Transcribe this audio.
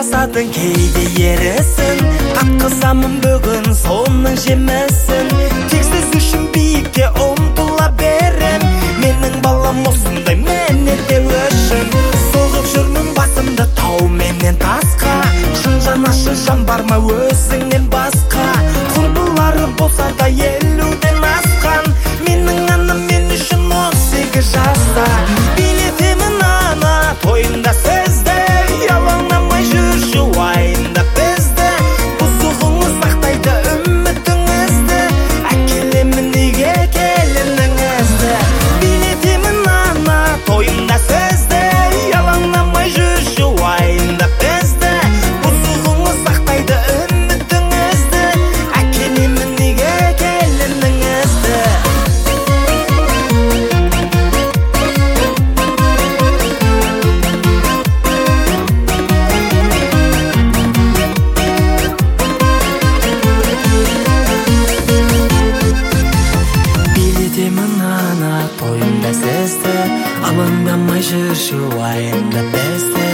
жасадың кейде ерісін, қатқызамын бүгін соның жемісін. Тек сіз үшін биікке ұмтыла берем, менің балам осындай менерде өшін. Соғып жүрмін басымды тау менен тасқа, шын жанашы жан бар ма өзіңнен басқа? Құрбылары болса да 50-ден асқан, менің анам мен үшін 18 жаста. Билетемін ана тойында сізді, ялаңдамай жүрші уайымда бізді. Бұзығыңыз сақтайды үмітіңізді, әкелемін үйге келініңізді. Билетемін ана тойында сізді, ялаңдамай жүрші уайымда бізді. Бұзығыңыз сақтайды үмітіңізді, әкелемін үйге келініңізді. Билетемін ана тойында сізді, алаңдамай жүрші уайымда бізді.